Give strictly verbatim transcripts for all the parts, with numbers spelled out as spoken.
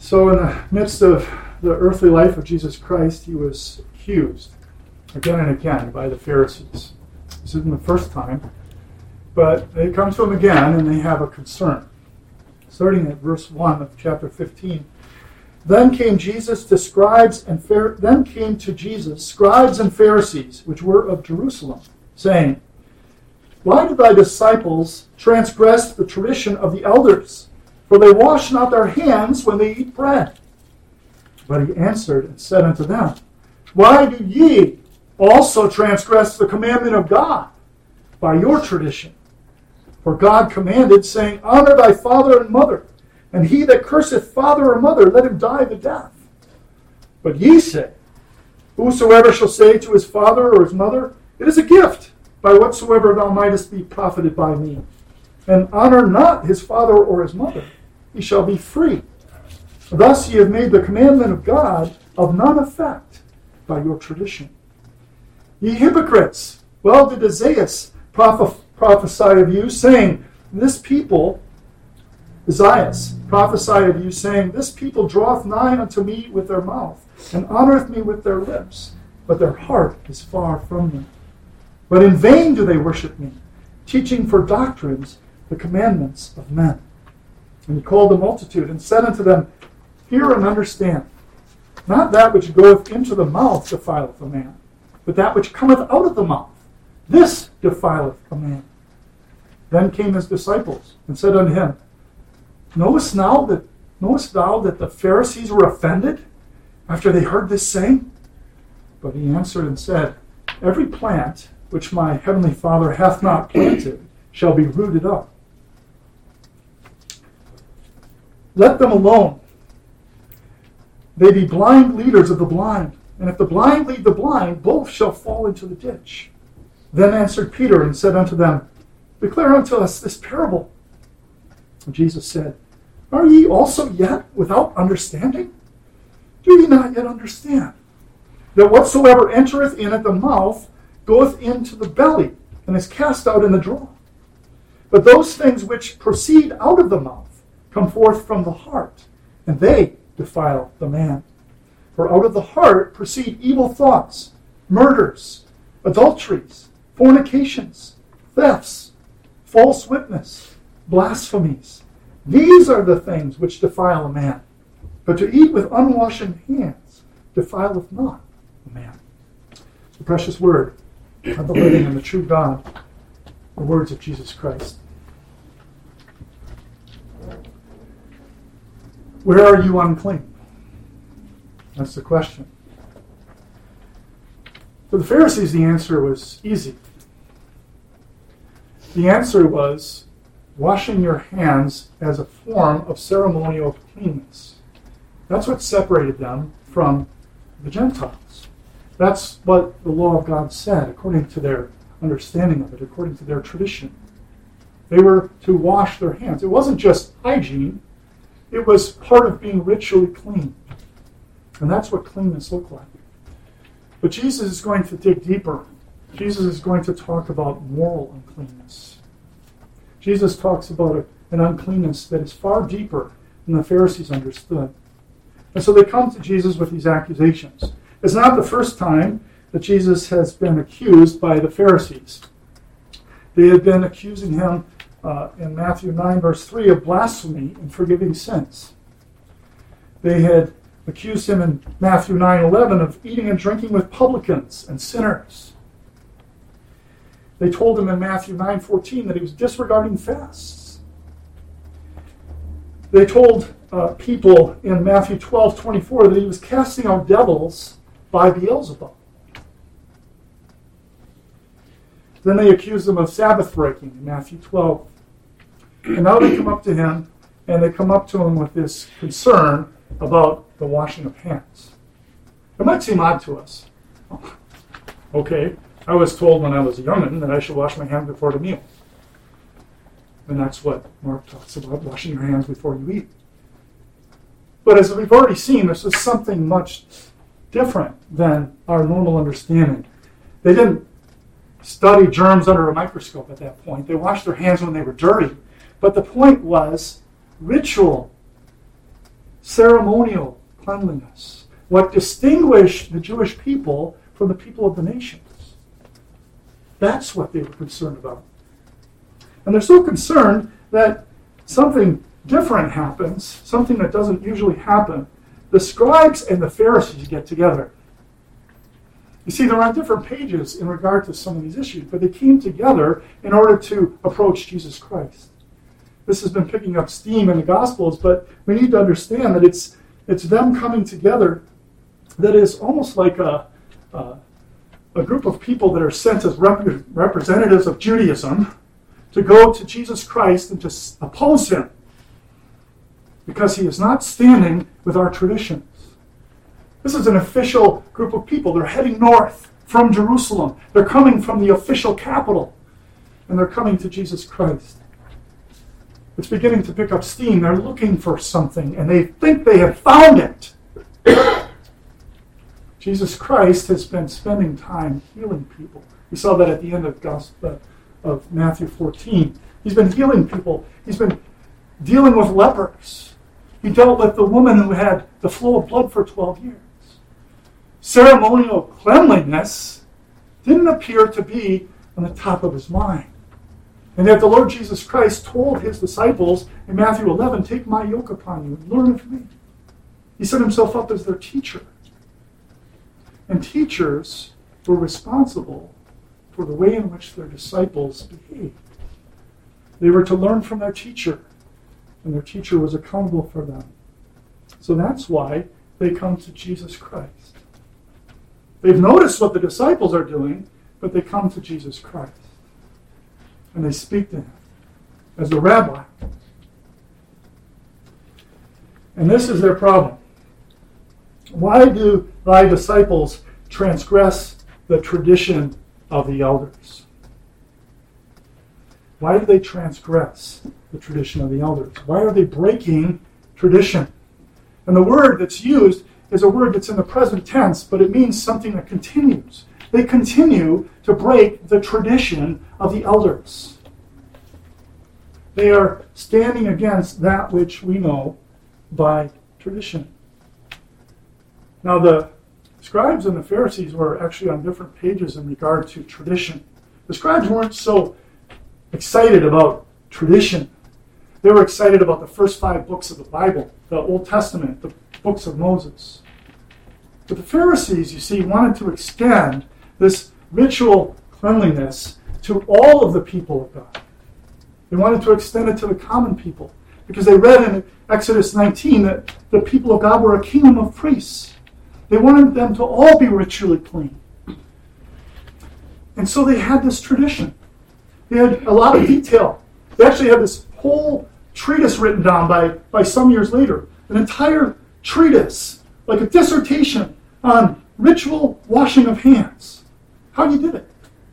So in the midst of the earthly life of Jesus Christ, he was accused again and again by the Pharisees. This isn't the first time, but they come to him again and they have a concern. Starting at verse one of chapter fifteen. Then came Jesus to scribes and Phar- then came to Jesus scribes and Pharisees, which were of Jerusalem, saying, Why do thy disciples transgress the tradition of the elders? For they wash not their hands when they eat bread. But he answered and said unto them, Why do ye also transgress the commandment of God by your tradition? For God commanded, saying, Honor thy father and mother, and he that curseth father or mother, let him die the death. But ye say, Whosoever shall say to his father or his mother, It is a gift, by whatsoever thou mightest be profited by me, and honor not his father or his mother, he shall be free. Thus ye have made the commandment of God of none effect by your tradition. Ye hypocrites, well did Isaiah proph- prophesy of you, saying, This people, Isaiah prophesied of you, saying, This people draweth nigh unto me with their mouth, and honoreth me with their lips, but their heart is far from me. But in vain do they worship me, teaching for doctrines the commandments of men. And he called the multitude, and said unto them, Hear and understand. Not that which goeth into the mouth defileth a man, but that which cometh out of the mouth, this defileth a man. Then came his disciples, and said unto him, Knowest now that knowest thou that the Pharisees were offended after they heard this saying? But he answered and said, Every plant which my heavenly Father hath not planted shall be rooted up. Let them alone. They be blind leaders of the blind, and if the blind lead the blind, both shall fall into the ditch. Then answered Peter and said unto them, Declare unto us this parable. And Jesus said, Are ye also yet without understanding? Do ye not yet understand that whatsoever entereth in at the mouth goeth into the belly, and is cast out in the draw? But those things which proceed out of the mouth come forth from the heart, and they defile the man. For out of the heart proceed evil thoughts, murders, adulteries, fornications, thefts, false witness, blasphemies. These are the things which defile a man. But to eat with unwashen hands defileth not a man. The precious word of the living and the true God, the words of Jesus Christ. Where are you unclean? That's the question. For the Pharisees, the answer was easy. The answer was washing your hands as a form of ceremonial cleanness. That's what separated them from the Gentiles. That's what the law of God said, according to their understanding of it, according to their tradition. They were to wash their hands. It wasn't just hygiene. It was part of being ritually clean. And that's what cleanness looked like. But Jesus is going to dig deeper. Jesus is going to talk about moral uncleanness. Jesus talks about a, an uncleanness that is far deeper than the Pharisees understood. And so they come to Jesus with these accusations. It's not the first time that Jesus has been accused by the Pharisees. They had been accusing him uh, in Matthew nine, verse three, of blasphemy and forgiving sins. They had accused him in Matthew nine eleven of eating and drinking with publicans and sinners. They told him in Matthew nine fourteen that he was disregarding fasts. They told uh, people in Matthew twelve twenty-four that he was casting out devils by Beelzebub. Then they accused him of Sabbath breaking in Matthew twelve. And now they come up to him, and they come up to him with this concern about the washing of hands. It might seem odd to us. Okay, I was told when I was a young'un that I should wash my hands before the meal. And that's what Mark talks about, washing your hands before you eat. But as we've already seen, this is something much different than our normal understanding. They didn't study germs under a microscope at that point. They washed their hands when they were dirty. But the point was ritual ceremonial cleanliness, what distinguished the Jewish people from the people of the nations. That's what they were concerned about. And they're so concerned that something different happens, something that doesn't usually happen. The scribes and the Pharisees get together. You see, they're on different pages in regard to some of these issues, but they came together in order to approach Jesus Christ. This has been picking up steam in the Gospels, but we need to understand that it's it's them coming together that is almost like a, a, a group of people that are sent as rep- representatives of Judaism to go to Jesus Christ and to oppose him because he is not standing with our traditions. This is an official group of people. They're heading north from Jerusalem. They're coming from the official capital, and they're coming to Jesus Christ. It's beginning to pick up steam. They're looking for something, and they think they have found it. Jesus Christ has been spending time healing people. We saw that at the end of, Gospel, of Matthew fourteen. He's been healing people. He's been dealing with lepers. He dealt with the woman who had the flow of blood for twelve years. Ceremonial cleanliness didn't appear to be on the top of his mind. And yet the Lord Jesus Christ told his disciples in Matthew eleven, take my yoke upon you and learn of me. He set himself up as their teacher. And teachers were responsible for the way in which their disciples behaved. They were to learn from their teacher, and their teacher was accountable for them. So that's why they come to Jesus Christ. They've noticed what the disciples are doing, but they come to Jesus Christ. And they speak to him as the rabbi. And this is their problem. Why do thy disciples transgress the tradition of the elders? Why do they transgress the tradition of the elders? Why are they breaking tradition? And the word that's used is a word that's in the present tense, but it means something that continues. They continue to break the tradition of the elders. They are standing against that which we know by tradition. Now, the scribes and the Pharisees were actually on different pages in regard to tradition. The scribes weren't so excited about tradition. They were excited about the first five books of the Bible, the Old Testament, the books of Moses. But the Pharisees, you see, wanted to extend this ritual cleanliness to all of the people of God. They wanted to extend it to the common people because they read in Exodus nineteen that the people of God were a kingdom of priests. They wanted them to all be ritually clean. And so they had this tradition. They had a lot of detail. They actually had this whole treatise written down by, by some years later. An entire treatise, like a dissertation on ritual washing of hands. How you did it.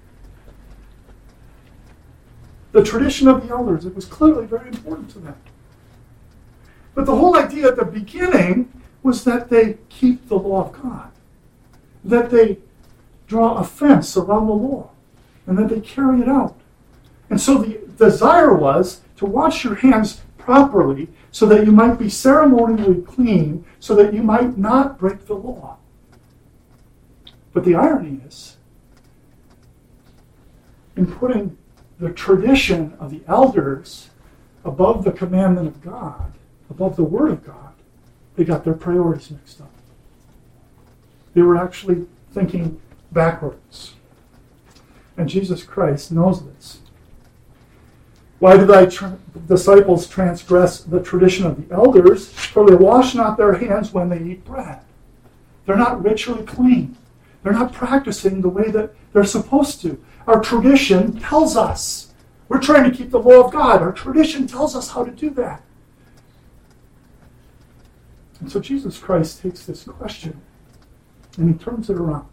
The tradition of the elders, it was clearly very important to them. But the whole idea at the beginning was that they keep the law of God. That they draw a fence around the law. And that they carry it out. And so the desire was to wash your hands properly so that you might be ceremonially clean, so that you might not break the law. But the irony is, in putting the tradition of the elders above the commandment of God, above the Word of God, they got their priorities mixed up. They were actually thinking backwards. And Jesus Christ knows this. Why do thy tra- disciples transgress the tradition of the elders? For they wash not their hands when they eat bread. They're not ritually clean. They're not practicing the way that they're supposed to. Our tradition tells us. We're trying to keep the law of God. Our tradition tells us how to do that. And so Jesus Christ takes this question and he turns it around.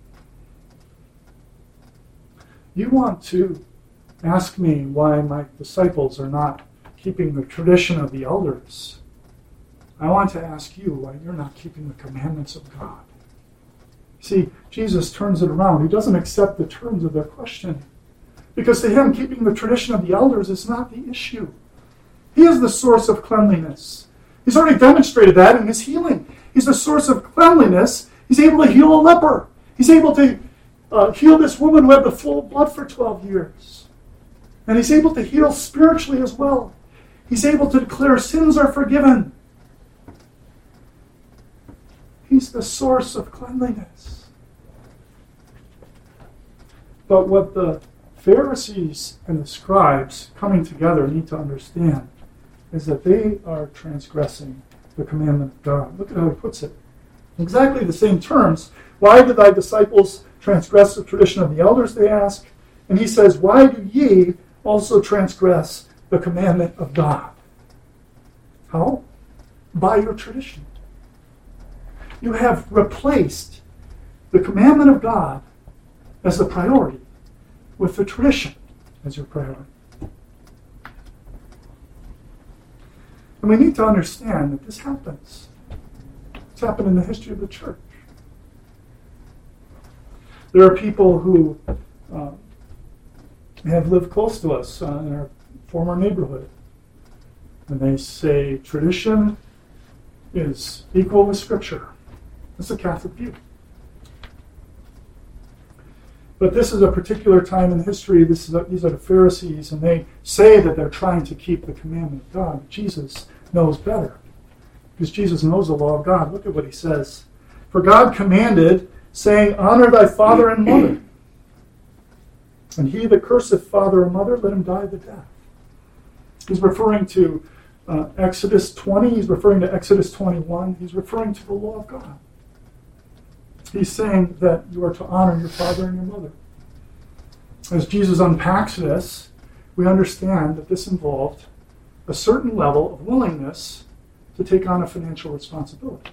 You want to ask me why my disciples are not keeping the tradition of the elders. I want to ask you why you're not keeping the commandments of God. See, Jesus turns it around. He doesn't accept the terms of their question. Because to him, keeping the tradition of the elders is not the issue. He is the source of cleanliness. He's already demonstrated that in his healing. He's the source of cleanliness. He's able to heal a leper. He's able to uh, heal this woman who had the flow of blood for twelve years. And he's able to heal spiritually as well. He's able to declare sins are forgiven. He's the source of cleanliness. But what the Pharisees and the scribes coming together need to understand is that they are transgressing the commandment of God. Look at how he puts it. In exactly the same terms. Why did thy disciples transgress the tradition of the elders, they ask? And he says, why do ye also transgress the commandment of God? How? By your tradition. You have replaced the commandment of God as the priority with the tradition as your priority. And we need to understand that this happens. It's happened in the history of the church. There are people who uh, have lived close to us uh, in our former neighborhood. And they say tradition is equal with Scripture. That's a Catholic view. But this is a particular time in history. This is a, these are the Pharisees, and they say that they're trying to keep the commandment of God. Jesus knows better, because Jesus knows the law of God. Look at what he says. For God commanded, saying, honor thy father and mother. And he that curseth father or mother, let him die the death. He's referring to uh, Exodus twenty. He's referring to Exodus twenty-one. He's referring to the law of God. He's saying that you are to honor your father and your mother. As Jesus unpacks this, we understand that this involved a certain level of willingness to take on a financial responsibility.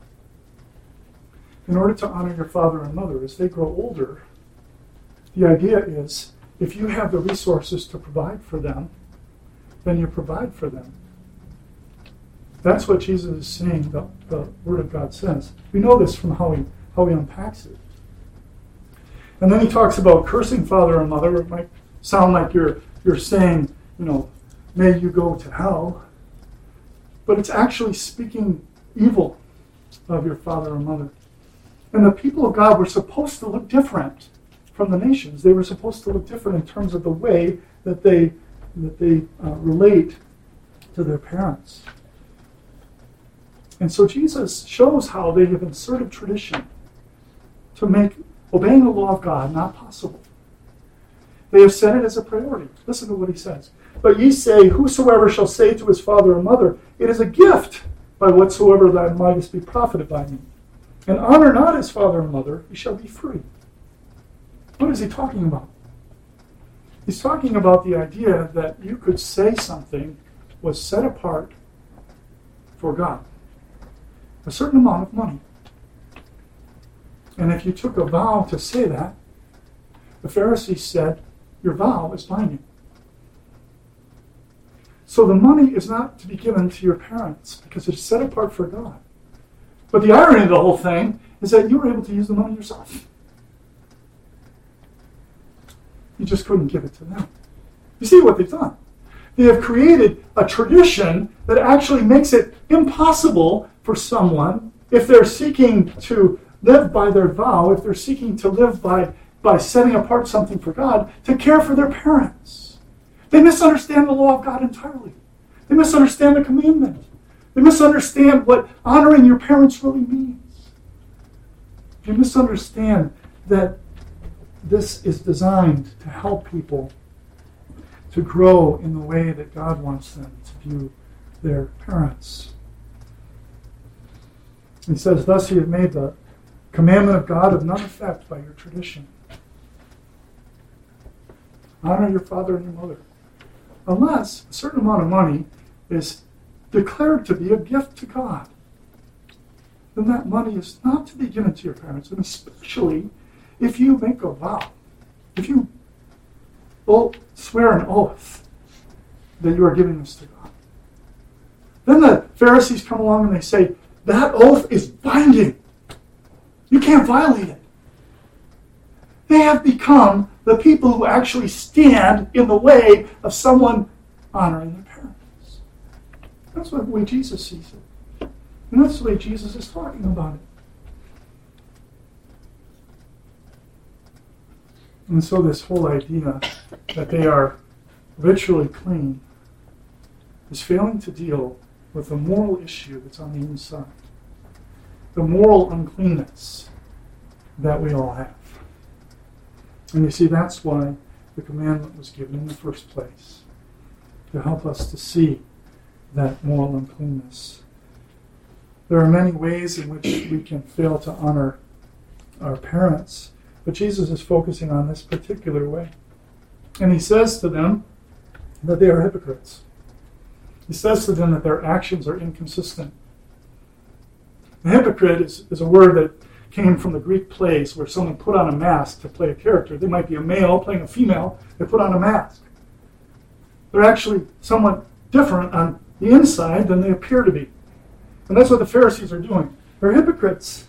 In order to honor your father and mother as they grow older, the idea is if you have the resources to provide for them, then you provide for them. That's what Jesus is saying, the, the Word of God says. We know this from how he how he unpacks it. And then he talks about cursing father and mother. It might sound like you're you're saying, you know, may you go to hell. But it's actually speaking evil of your father and mother. And the people of God were supposed to look different from the nations. They were supposed to look different in terms of the way that they that they uh, relate to their parents. And so Jesus shows how they have inserted tradition to make obeying the law of God not possible. They have set it as a priority. Listen to what he says. But ye say, whosoever shall say to his father or mother, it is a gift by whatsoever thou mightest be profited by me. And honor not his father and mother, he shall be free. What is he talking about? He's talking about the idea that you could say something was set apart for God. A certain amount of money. And if you took a vow to say that, the Pharisees said, your vow is binding. So the money is not to be given to your parents because it's set apart for God. But the irony of the whole thing is that you were able to use the money yourself. You just couldn't give it to them. You see what they've done? They have created a tradition that actually makes it impossible for someone, if they're seeking to live by their vow, if they're seeking to live by, by setting apart something for God, to care for their parents. They misunderstand the law of God entirely. They misunderstand the commandment. They misunderstand what honoring your parents really means. They misunderstand that this is designed to help people to grow in the way that God wants them to view their parents. He says, thus ye have made the commandment of God of none effect by your tradition. Honor your father and your mother. Unless a certain amount of money is declared to be a gift to God, then that money is not to be given to your parents, and especially if you make a vow, if you will swear an oath that you are giving this to God. Then the Pharisees come along and they say, that oath is binding. You can't violate it. They have become the people who actually stand in the way of someone honoring their parents. That's the way Jesus sees it. And that's the way Jesus is talking about it. And so this whole idea that they are ritually clean is failing to deal with the moral issue that's on the inside. The moral uncleanness that we all have. And you see, that's why the commandment was given in the first place. To help us to see that moral uncleanness. There are many ways in which we can fail to honor our parents, but Jesus is focusing on this particular way. And he says to them that they are hypocrites. He says to them that their actions are inconsistent. A hypocrite is, is a word that came from the Greek plays where someone put on a mask to play a character. They might be a male playing a female. They put on a mask. They're actually somewhat different on the inside than they appear to be. And that's what the Pharisees are doing. They're hypocrites.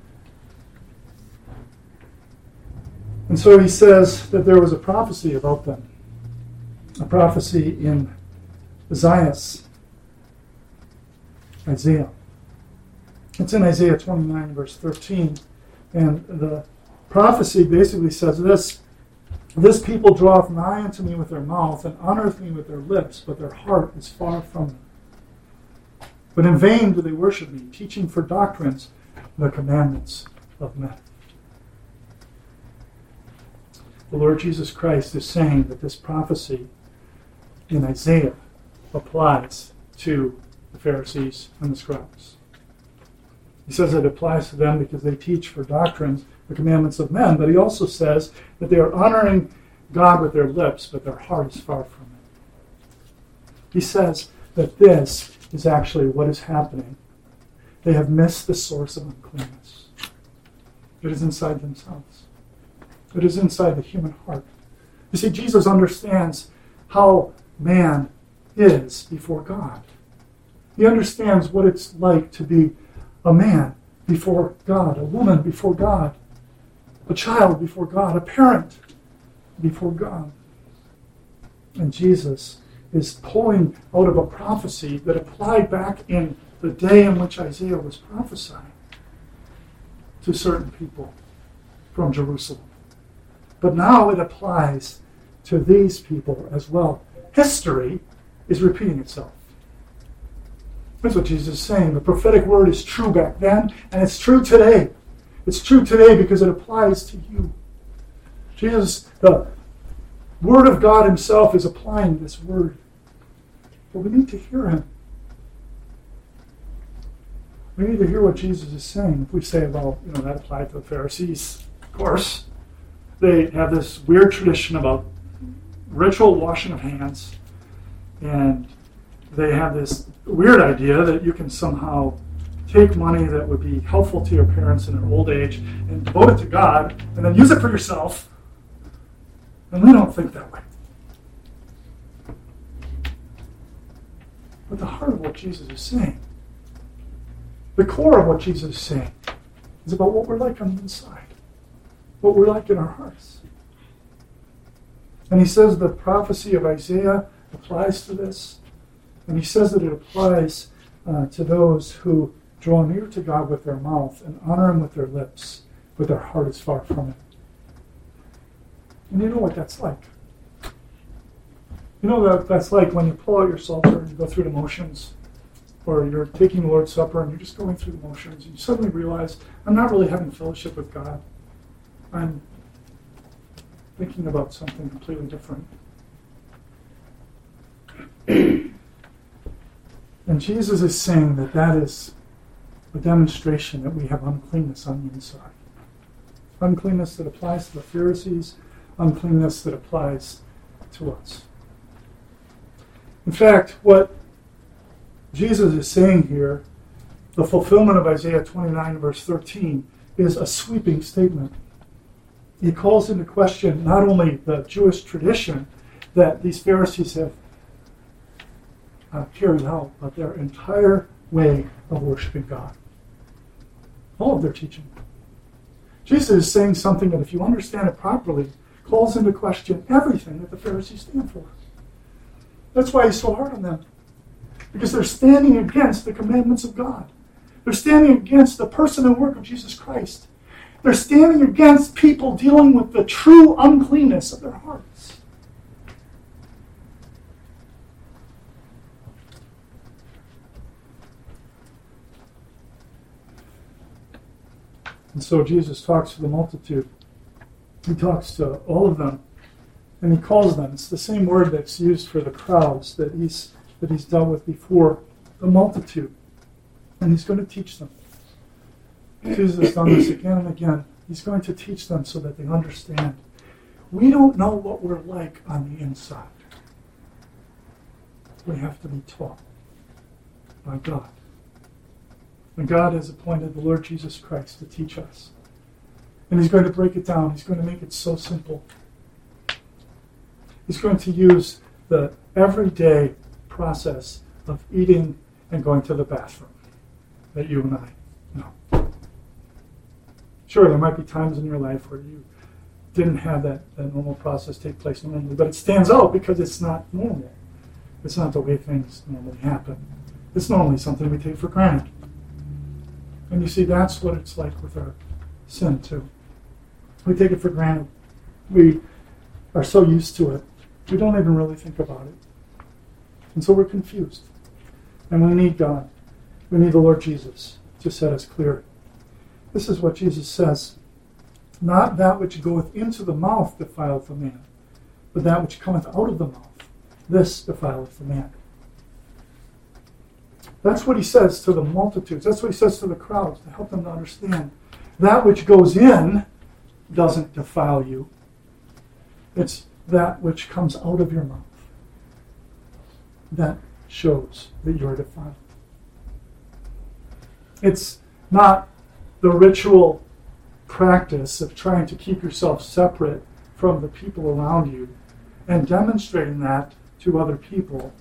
And so he says that there was a prophecy about them. A prophecy in Isaiah. Isaiah. It's in Isaiah twenty-nine, verse thirteen. And the prophecy basically says this: This people draweth nigh unto me with their mouth, and honoreth me with their lips, but their heart is far from me. But in vain do they worship me, teaching for doctrines the commandments of men. The Lord Jesus Christ is saying that this prophecy in Isaiah applies to the Pharisees and the scribes. He says it applies to them because they teach for doctrines the commandments of men, but he also says that they are honoring God with their lips, but their heart is far from it. He says that this is actually what is happening. They have missed the source of uncleanness. It is inside themselves. It is inside the human heart. You see, Jesus understands how man is before God. He understands what it's like to be a man before God, a woman before God, a child before God, a parent before God. And Jesus is pulling out of a prophecy that applied back in the day in which Isaiah was prophesying to certain people from Jerusalem. But now it applies to these people as well. History is repeating itself. That's what Jesus is saying. The prophetic word is true back then, and it's true today. It's true today because it applies to you. Jesus, the Word of God himself, is applying this word. But we need to hear him. We need to hear what Jesus is saying. If we say, well, you know, that applied to the Pharisees, of course. They have this weird tradition about ritual washing of hands, and they have this weird idea that you can somehow take money that would be helpful to your parents in their old age and devote it to God, and then use it for yourself. And we don't think that way. But the heart of what Jesus is saying, the core of what Jesus is saying, is about what we're like on the inside, what we're like in our hearts. And he says the prophecy of Isaiah applies to this. And he says that it applies uh, to those who draw near to God with their mouth and honor him with their lips, but their heart is far from it. And you know what that's like. You know what that's like when you pull out your Psalter and you go through the motions, or you're taking the Lord's Supper and you're just going through the motions, and you suddenly realize, I'm not really having fellowship with God. I'm thinking about something completely different. And Jesus is saying that that is a demonstration that we have uncleanness on the inside. Uncleanness that applies to the Pharisees, uncleanness that applies to us. In fact, what Jesus is saying here, the fulfillment of Isaiah twenty-nine, verse thirteen, is a sweeping statement. He calls into question not only the Jewish tradition that these Pharisees have uh, carried out, but their entire way of worshiping God. All of their teaching. Jesus is saying something that, if you understand it properly, calls into question everything that the Pharisees stand for. That's why he's so hard on them. Because they're standing against the commandments of God. They're standing against the person and work of Jesus Christ. They're standing against people dealing with the true uncleanness of their hearts. And so Jesus talks to the multitude. He talks to all of them, and he calls them. It's the same word that's used for the crowds that he's that he's dealt with before, the multitude. And he's going to teach them. Jesus has done this again and again. He's going to teach them so that they understand. We don't know what we're like on the inside. We have to be taught by God. And God has appointed the Lord Jesus Christ to teach us. And he's going to break it down. He's going to make it so simple. He's going to use the everyday process of eating and going to the bathroom that you and I know. Sure, there might be times in your life where you didn't have that, that normal process take place normally, but it stands out because it's not normal. It's not the way things normally happen. It's normally something we take for granted. And you see, that's what it's like with our sin, too. We take it for granted. We are so used to it, we don't even really think about it. And so we're confused. And we need God. We need the Lord Jesus to set us clear. This is what Jesus says. Not that which goeth into the mouth defileth a man, but that which cometh out of the mouth, this defileth the man. That's what he says to the multitudes. That's what he says to the crowds, to help them to understand. That which goes in doesn't defile you. It's that which comes out of your mouth that shows that you are defiled. It's not the ritual practice of trying to keep yourself separate from the people around you and demonstrating that to other people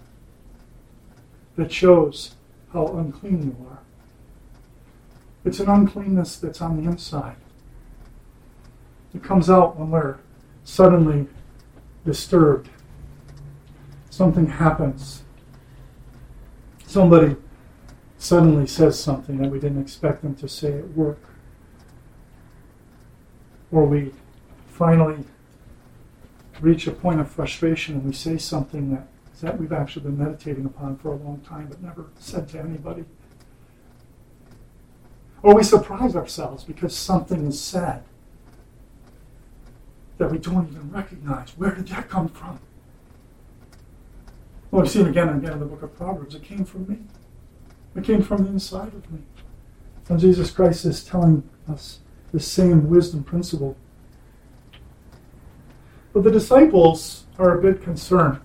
that shows how unclean you are. It's an uncleanness that's on the inside. It comes out when we're suddenly disturbed. Something happens. Somebody suddenly says something that we didn't expect them to say at work. Or we finally reach a point of frustration and we say something that, that we've actually been meditating upon for a long time but never said to anybody. Or we surprise ourselves because something is said that we don't even recognize. Where did that come from? Well, we've seen again and again in the book of Proverbs, it came from me. It came from the inside of me. And Jesus Christ is telling us the same wisdom principle. But the disciples are a bit concerned.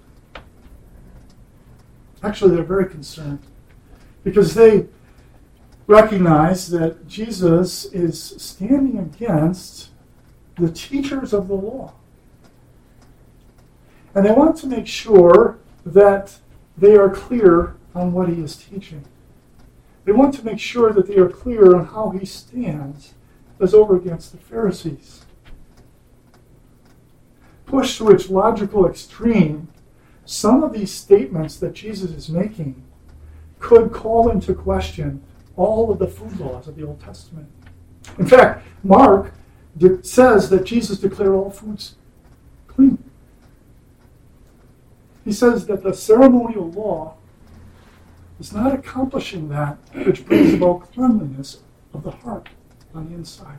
Actually, they're very concerned because they recognize that Jesus is standing against the teachers of the law. And they want to make sure that they are clear on what he is teaching. They want to make sure that they are clear on how he stands as over against the Pharisees. Pushed to its logical extreme, some of these statements that Jesus is making could call into question all of the food laws of the Old Testament. In fact, Mark de- says that Jesus declared all foods clean. He says that the ceremonial law is not accomplishing that which brings about cleanliness of the heart on the inside.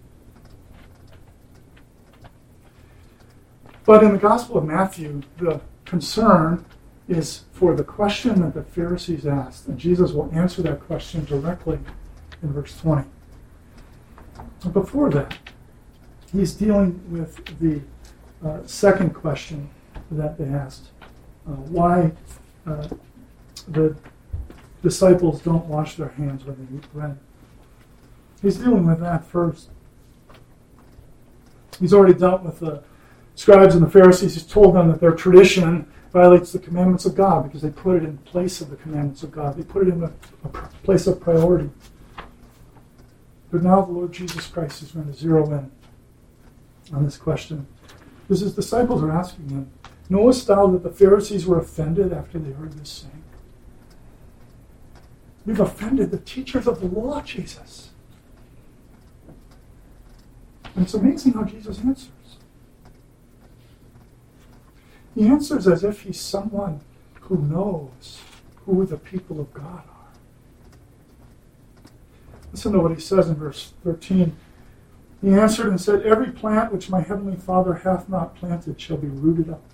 But in the Gospel of Matthew, the concern is for the question that the Pharisees asked, and Jesus will answer that question directly in verse twenty. But before that, he's dealing with the uh, second question that they asked, uh, why uh, the disciples don't wash their hands when they eat bread. He's dealing with that first. He's already dealt with the scribes and the Pharisees. He's told them that their tradition violates the commandments of God because they put it in place of the commandments of God. They put it in a, a place of priority. But now the Lord Jesus Christ is going to zero in on this question. Because his disciples are asking him, knowest thou that the Pharisees were offended after they heard this saying? You've offended the teachers of the law, Jesus. And it's amazing how Jesus answers. He answers as if he's someone who knows who the people of God are. Listen to what he says in verse thirteen. He answered and said, every plant which my heavenly Father hath not planted shall be rooted up.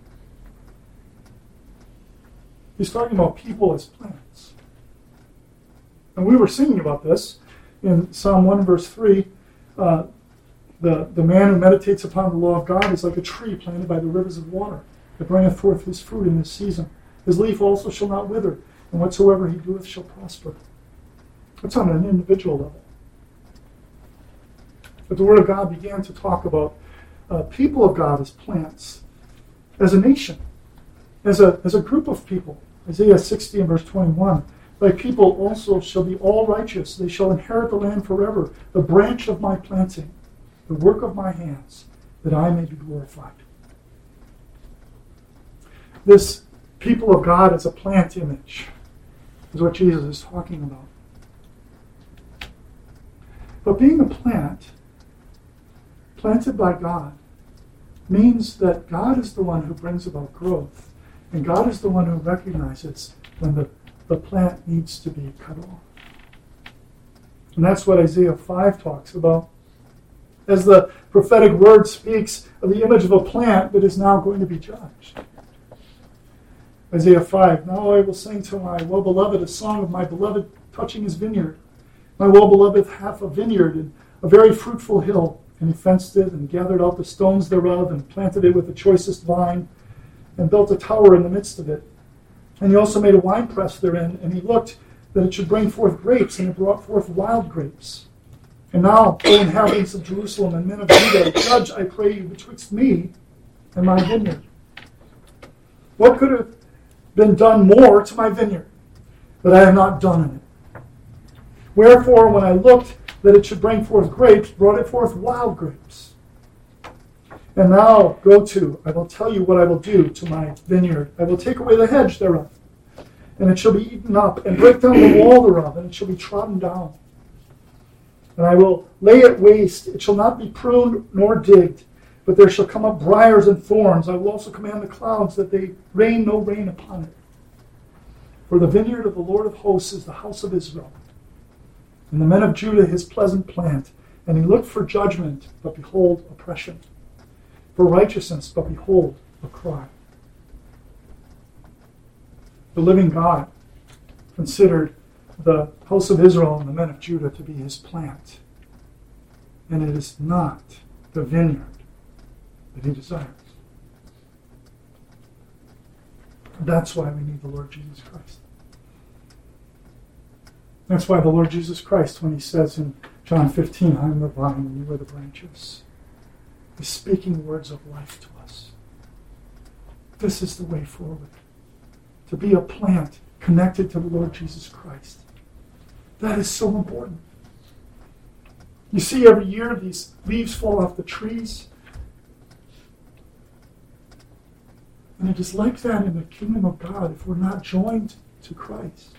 He's talking about people as plants. And we were singing about this in Psalm one verse three. Uh, the, the man who meditates upon the law of God is like a tree planted by the rivers of water, that bringeth forth his fruit in his season. His leaf also shall not wither, and whatsoever he doeth shall prosper. That's on an individual level. But the Word of God began to talk about uh, people of God as plants, as a nation, as a, as a group of people. Isaiah sixty and verse twenty-one. Thy people also shall be all righteous. They shall inherit the land forever, the branch of my planting, the work of my hands, that I may be glorified. This people of God as a plant image is what Jesus is talking about. But being a plant, planted by God, means that God is the one who brings about growth, and God is the one who recognizes when the, the plant needs to be cut off. And that's what Isaiah five talks about. As the prophetic word speaks of the image of a plant that is now going to be judged. Isaiah five, now I will sing to my well-beloved a song of my beloved touching his vineyard. My well-beloved hath a vineyard and a very fruitful hill, and he fenced it and gathered out the stones thereof and planted it with the choicest vine and built a tower in the midst of it. And he also made a winepress therein, and he looked that it should bring forth grapes, and it brought forth wild grapes. And now, O inhabitants of Jerusalem and men of Judah, judge, I pray you, betwixt me and my vineyard. What could have been done more to my vineyard that I have not done in it? Wherefore, when I looked that it should bring forth grapes, brought it forth wild grapes. And now go to, I will tell you what I will do to my vineyard. I will take away the hedge thereof, and it shall be eaten up, and break down the wall thereof, and it shall be trodden down. And I will lay it waste, it shall not be pruned nor digged, but there shall come up briars and thorns. I will also command the clouds that they rain no rain upon it. For the vineyard of the Lord of hosts is the house of Israel, and the men of Judah his pleasant plant. And he looked for judgment, but behold, oppression. For righteousness, but behold, a cry. The living God considered the house of Israel and the men of Judah to be his plant. And it is not the vineyard that he desires. That's why we need the Lord Jesus Christ. That's why the Lord Jesus Christ, when he says in John fifteen, I am the vine and you are the branches, is speaking words of life to us. This is the way forward. To be a plant connected to the Lord Jesus Christ. That is so important. You see, every year these leaves fall off the trees. And it is like that in the kingdom of God if we're not joined to Christ.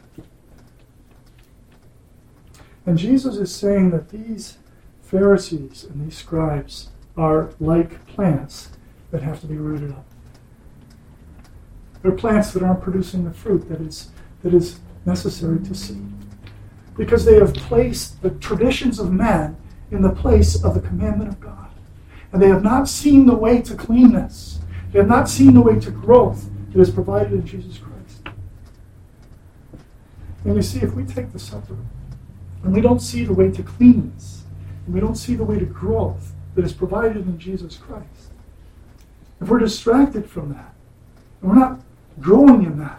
And Jesus is saying that these Pharisees and these scribes are like plants that have to be rooted up. They're plants that aren't producing the fruit that is, that is necessary to see. Because they have placed the traditions of men in the place of the commandment of God. And they have not seen the way to cleanness. They have not seen the way to growth that is provided in Jesus Christ. And you see, if we take the supper and we don't see the way to cleanness, and we don't see the way to growth that is provided in Jesus Christ, if we're distracted from that, and we're not growing in that,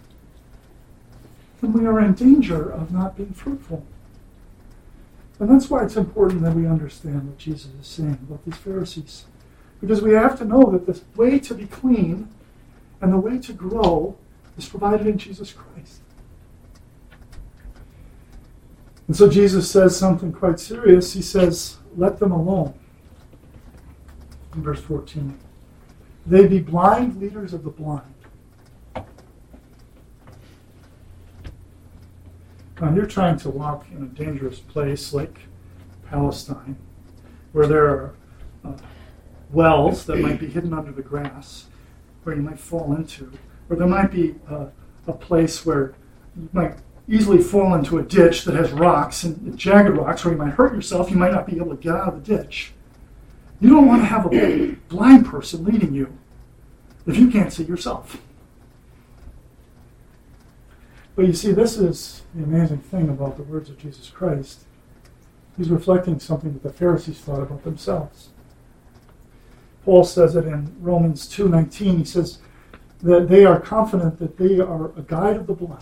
then we are in danger of not being fruitful. And that's why it's important that we understand what Jesus is saying about these Pharisees. Because we have to know that the way to be clean and the way to grow is provided in Jesus Christ. And so Jesus says something quite serious. He says, let them alone. In verse fourteen. They be blind leaders of the blind. Now, you're trying to walk in a dangerous place like Palestine, where there are uh, wells that might be hidden under the grass, where you might fall into, or there might be uh, a place where you might easily fall into a ditch that has rocks and jagged rocks, where you might hurt yourself. You might not be able to get out of the ditch. You don't want to have a blind person leading you if you can't see yourself. But you see, this is the amazing thing about the words of Jesus Christ. He's reflecting something that the Pharisees thought about themselves. Paul says it in Romans two nineteen. He says that they are confident that they are a guide of the blind,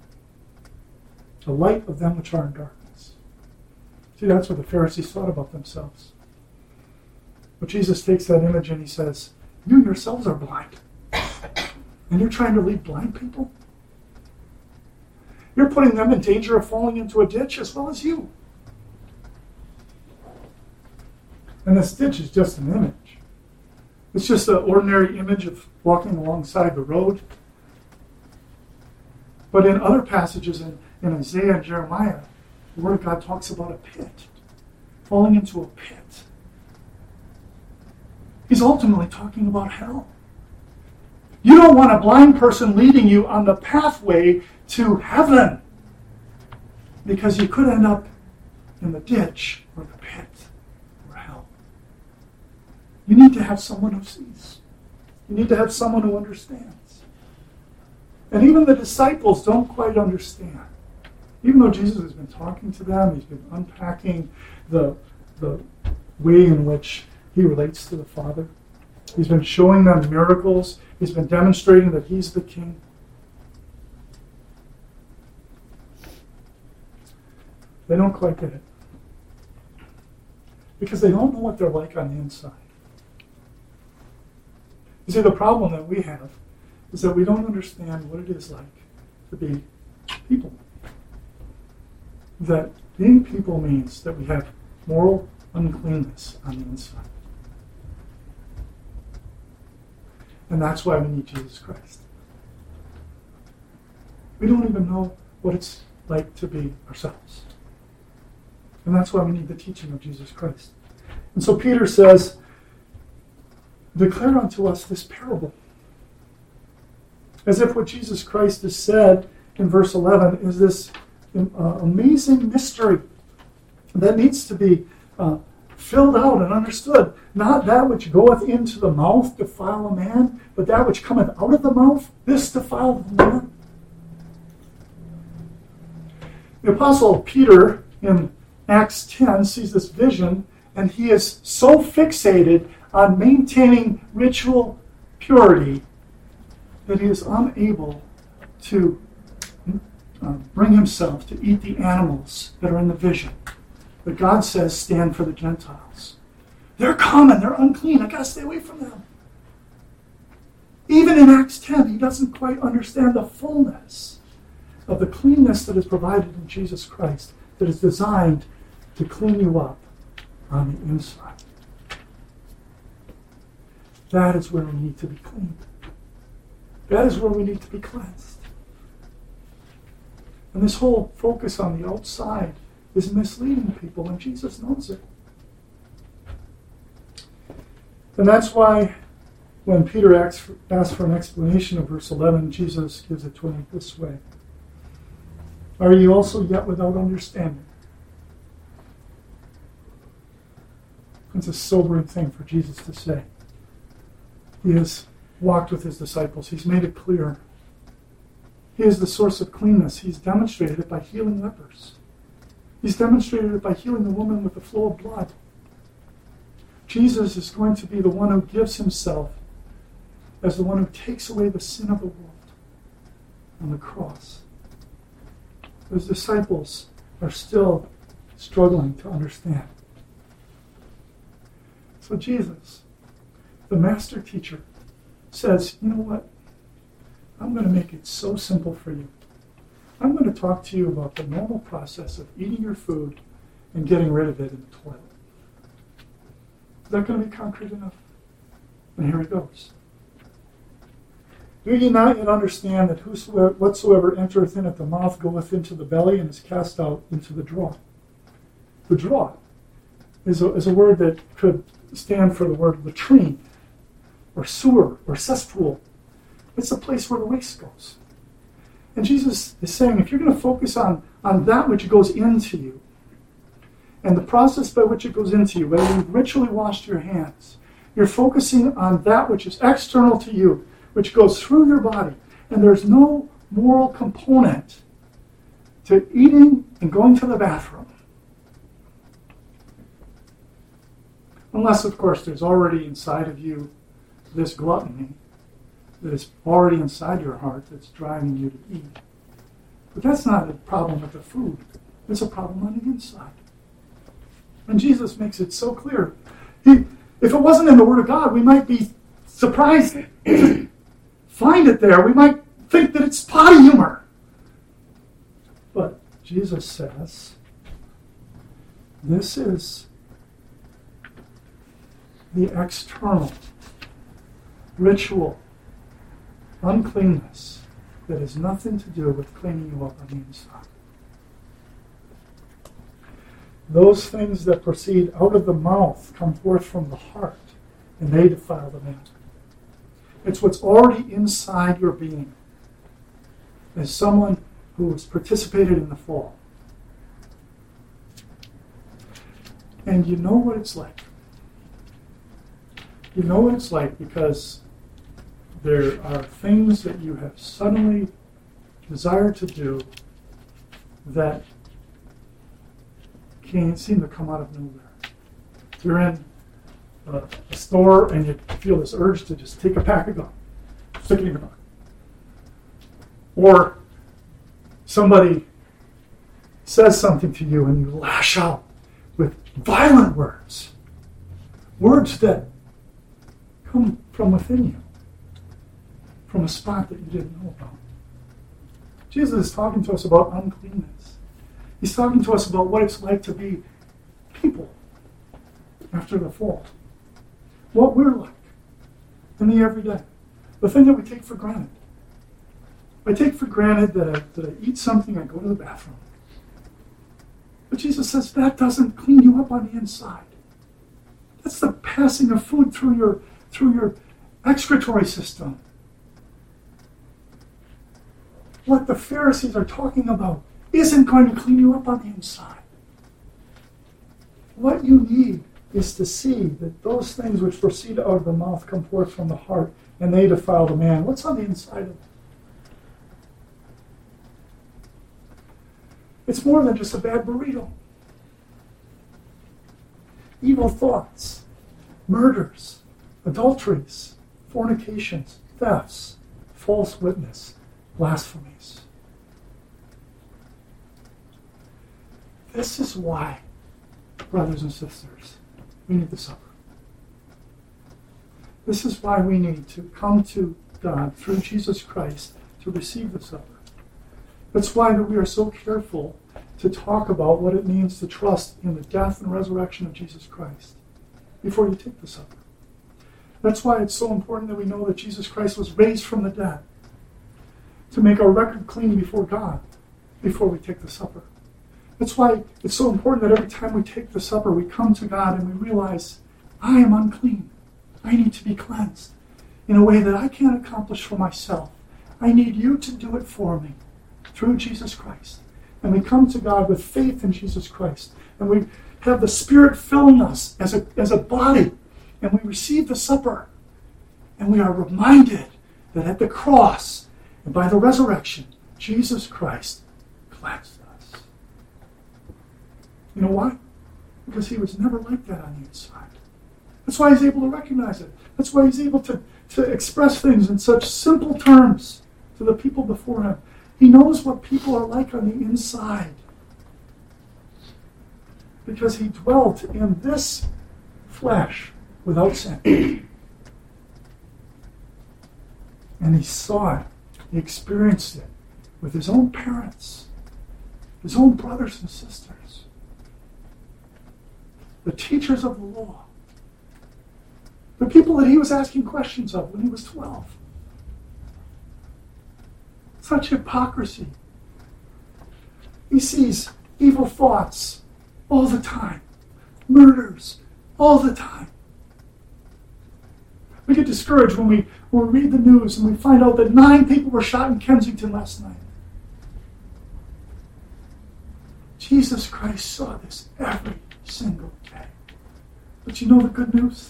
a light of them which are in darkness. See, that's what the Pharisees thought about themselves. But Jesus takes that image and he says, you yourselves are blind. And you're trying to lead blind people? You're putting them in danger of falling into a ditch as well as you. And this ditch is just an image. It's just an ordinary image of walking alongside the road. But in other passages in, in Isaiah and Jeremiah, the Word of God talks about a pit, falling into a pit. He's ultimately talking about hell. You don't want a blind person leading you on the pathway to heaven, because you could end up in the ditch or the pit or hell. You need to have someone who sees. You need to have someone who understands. And even the disciples don't quite understand. Even though Jesus has been talking to them, he's been unpacking the, the way in which he relates to the Father. He's been showing them miracles. He's been demonstrating that he's the King. They don't quite get it. Because they don't know what they're like on the inside. You see, the problem that we have is that we don't understand what it is like to be people. That being people means that we have moral uncleanness on the inside. And that's why we need Jesus Christ. We don't even know what it's like to be ourselves. And that's why we need the teaching of Jesus Christ. And so Peter says, declare unto us this parable. As if what Jesus Christ has said in verse eleven is this uh, amazing mystery that needs to be uh, filled out and understood. Not that which goeth into the mouth defile a man, but that which cometh out of the mouth, this defileth a man. The Apostle Peter in Acts ten sees this vision, and he is so fixated on maintaining ritual purity that he is unable to uh, bring himself to eat the animals that are in the vision. But God says, stand for the Gentiles. They're common, they're unclean, I gotta stay away from them. Even in Acts ten, he doesn't quite understand the fullness of the cleanness that is provided in Jesus Christ, that is designed to clean you up on the inside. That is where we need to be cleaned. That is where we need to be cleansed. And this whole focus on the outside is misleading people, and Jesus knows it. And that's why when Peter asks for, asks for an explanation of verse eleven, Jesus gives it to him this way. Are ye also yet without understanding? It's a sobering thing for Jesus to say. He has walked with his disciples. He's made it clear. He is the source of cleanness. He's demonstrated it by healing lepers. He's demonstrated it by healing the woman with the flow of blood. Jesus is going to be the one who gives himself as the one who takes away the sin of the world on the cross. His disciples are still struggling to understand. So Jesus, the master teacher, says, you know what? I'm going to make it so simple for you. I'm going to talk to you about the normal process of eating your food and getting rid of it in the toilet. Is that going to be concrete enough? And here it goes. Do ye not yet understand that whosoever, whatsoever entereth in at the mouth goeth into the belly and is cast out into the draw? The draw is a, is a word that could stand for the word latrine, or sewer, or cesspool. It's the place where the waste goes. And Jesus is saying, if you're going to focus on, on that which goes into you, and the process by which it goes into you, whether you've ritually washed your hands, you're focusing on that which is external to you, which goes through your body, and there's no moral component to eating and going to the bathroom. Unless, of course, there's already inside of you this gluttony that is already inside your heart that's driving you to eat. But that's not a problem with the food. It's a problem on the inside. And Jesus makes it so clear. He, if it wasn't in the Word of God, we might be surprised to find it there. We might think that it's potty humor. But Jesus says, this is the external, ritual uncleanness that has nothing to do with cleaning you up on the inside. Those things that proceed out of the mouth come forth from the heart, and they defile the man. It's what's already inside your being. As someone who has participated in the fall. And you know what it's like. You know what it's like because there are things that you have suddenly desired to do that can't seem to come out of nowhere. You're in a, a store and you feel this urge to just take a pack of gum, stick it in your pocket. Or somebody says something to you and you lash out with violent words. Words that come from within you, from a spot that you didn't know about. Jesus is talking to us about uncleanness. He's talking to us about what it's like to be people after the fall. What we're like in the everyday. The thing that we take for granted. I take for granted that I, that I eat something, I go to the bathroom. But Jesus says that doesn't clean you up on the inside. That's the passing of food through your through your excretory system. What the Pharisees are talking about isn't going to clean you up on the inside. What you need is to see that those things which proceed out of the mouth come forth from the heart, and they defile the man. What's on the inside of it? It's more than just a bad burrito. Evil thoughts, murders, adulteries, fornications, thefts, false witness, blasphemies. This is why, brothers and sisters, we need the supper. This is why we need to come to God through Jesus Christ to receive the supper. That's why that we are so careful to talk about what it means to trust in the death and resurrection of Jesus Christ before you take the supper. That's why it's so important that we know that Jesus Christ was raised from the dead to make our record clean before God before we take the supper. That's why it's so important that every time we take the supper, we come to God and we realize, I am unclean. I need to be cleansed in a way that I can't accomplish for myself. I need you to do it for me through Jesus Christ. And we come to God with faith in Jesus Christ. And we have the Spirit filling us as a, as a body. And we receive the supper. And we are reminded that at the cross and by the resurrection, Jesus Christ cleansed us. You know why? Because he was never like that on the inside. That's why he's able to recognize it. That's why he's able to, to express things in such simple terms to the people before him. He knows what people are like on the inside. Because he dwelt in this flesh without sin. And he saw it. He experienced it with his own parents, his own brothers and sisters, the teachers of the law, the people that he was asking questions of when he was twelve. Such hypocrisy. He sees evil thoughts all the time. Murders all the time. We get discouraged when we, when we read the news and we find out that nine people were shot in Kensington last night. Jesus Christ saw this every single day. But you know the good news?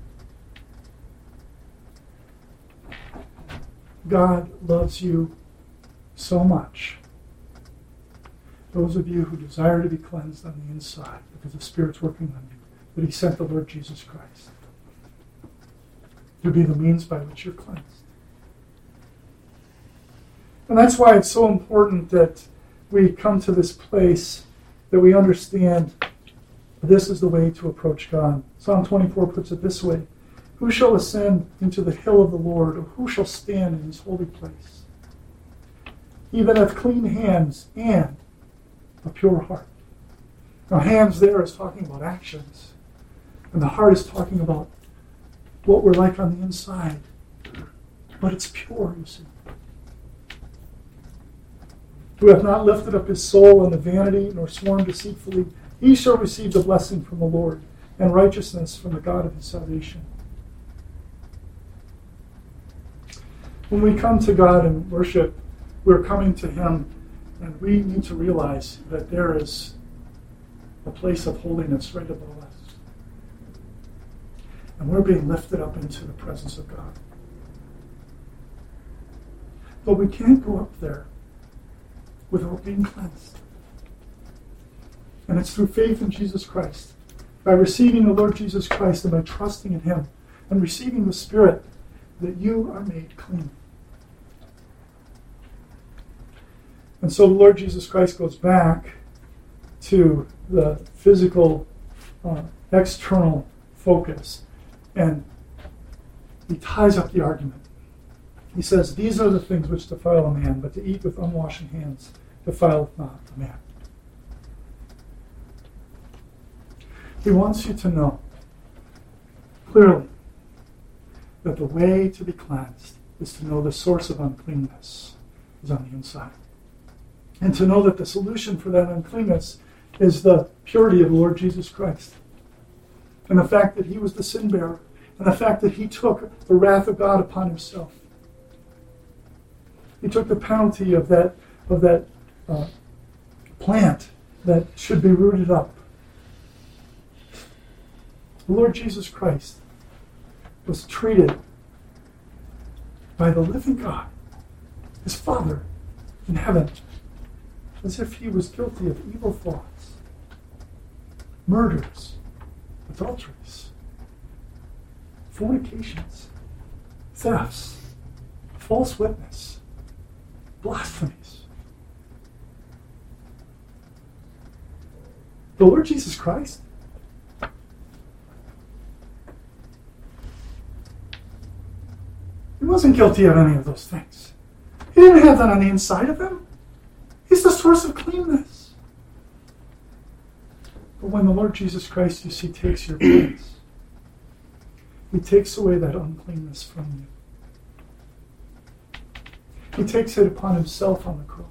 God loves you so much. Those of you who desire to be cleansed on the inside because the Spirit's working on you, that He sent the Lord Jesus Christ to be the means by which you're cleansed. And that's why it's so important that we come to this place that we understand this is the way to approach God. Psalm twenty-four puts it this way: who shall ascend into the hill of the Lord, or who shall stand in His holy place? He that hath clean hands and a pure heart. Now, hands there is talking about actions, and the heart is talking about what we're like on the inside. But it's pure, you see. Who hath not lifted up his soul unto vanity, nor sworn deceitfully, he shall receive the blessing from the Lord, and righteousness from the God of his salvation. When we come to God and worship, we're coming to Him, and we need to realize that there is a place of holiness right above us. And we're being lifted up into the presence of God. But we can't go up there without being cleansed. And it's through faith in Jesus Christ, by receiving the Lord Jesus Christ and by trusting in Him and receiving the Spirit, that you are made clean. And so the Lord Jesus Christ goes back to the physical, uh, external focus, and He ties up the argument. He says, these are the things which defile a man, but to eat with unwashen hands defileth not a man. He wants you to know clearly that the way to be cleansed is to know the source of uncleanness is on the inside. And to know that the solution for that uncleanness is the purity of the Lord Jesus Christ. And the fact that He was the sin bearer. And the fact that He took the wrath of God upon Himself. He took the penalty of that, of that uh, plant that should be rooted up. The Lord Jesus Christ was treated by the living God, His Father in heaven, as if He was guilty of evil thoughts, murders, adulteries, fornications, thefts, false witness, blasphemies. The Lord Jesus Christ, He wasn't guilty of any of those things. He didn't have that on the inside of Him. He's the source of cleanness. But when the Lord Jesus Christ, you see, takes your place, He takes away that uncleanness from you. He takes it upon Himself on the cross.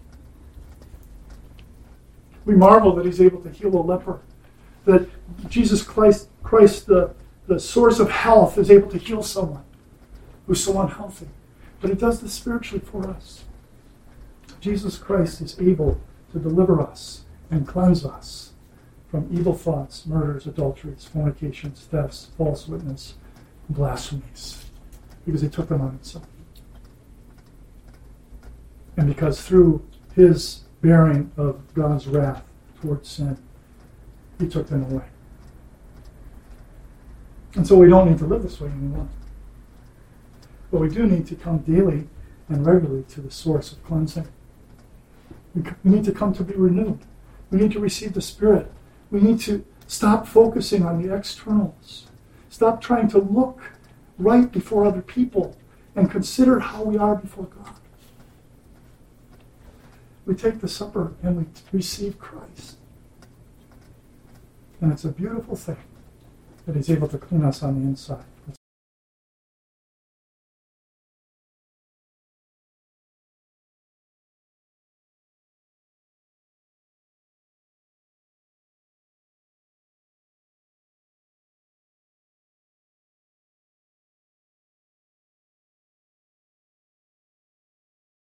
We marvel that He's able to heal a leper, that Jesus Christ, Christ the, the source of health, is able to heal someone who's so unhealthy. But He does this spiritually for us. Jesus Christ is able to deliver us and cleanse us from evil thoughts, murders, adulteries, fornications, thefts, false witness, and blasphemies, because He took them on Himself. And because through His bearing of God's wrath towards sin, He took them away. And so we don't need to live this way anymore. But we do need to come daily and regularly to the source of cleansing. We need to come to be renewed. We need to receive the Spirit. We need to stop focusing on the externals. Stop trying to look right before other people and consider how we are before God. We take the supper and we receive Christ. And it's a beautiful thing that He's able to clean us on the inside.